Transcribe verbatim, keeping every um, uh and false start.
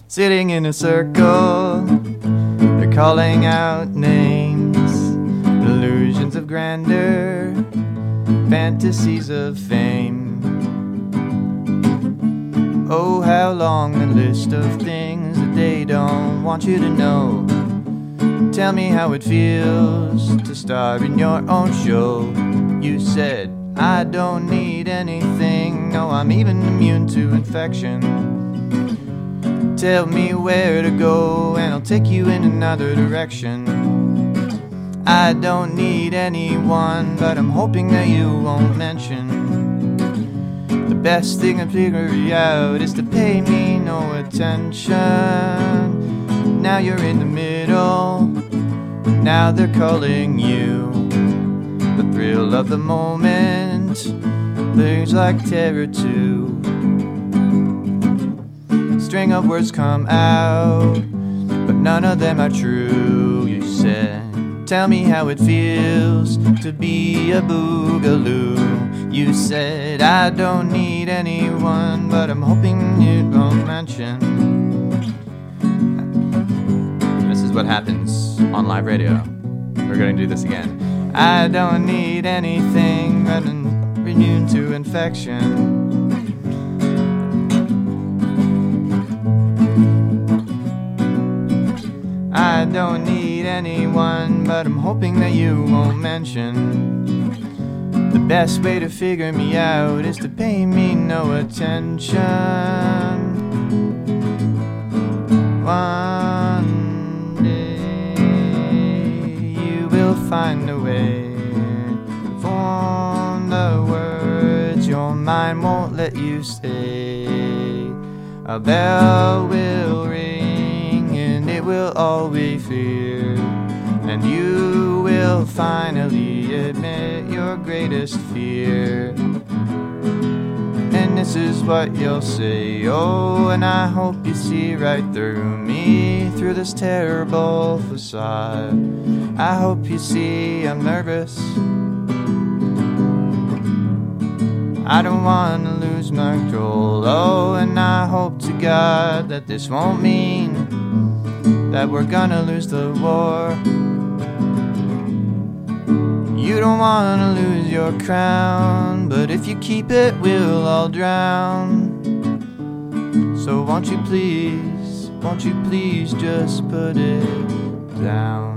sitting in a circle. They're calling out names, illusions of grandeur, fantasies of fame. Oh, how long the list of things that they don't want you to know. Tell me how it feels to star in your own show. You said, I don't need anything, no, I'm even immune to infection. Tell me where to go and I'll take you in another direction. I don't need anyone, but I'm hoping that you won't mention. The best thing to figure out is to pay me no attention. Now you're in the middle, now they're calling you. The thrill of the moment looks like terror too. String of words come out, but none of them are true. You said, tell me how it feels to be a boogaloo. You said, I don't need anyone, but I'm hoping you won't mention. This is what happens on live radio. We're going to do this again. I don't need anything, but I'm immune to infection. I don't need anyone, but I'm hoping that you won't mention. The best way to figure me out is to pay me no attention. One day you will find a way to form the words your mind won't let you say. A bell will ring and it will all be fear, and you will finally admit your greatest fear. And this is what you'll say, oh, and I hope you see right through me, through this terrible facade. I hope you see I'm nervous. I don't want to lose my control, oh, and I hope to God that this won't mean that we're gonna lose the war. You don't wanna lose your crown, but if you keep it, we'll all drown. So won't you please, won't you please just put it down.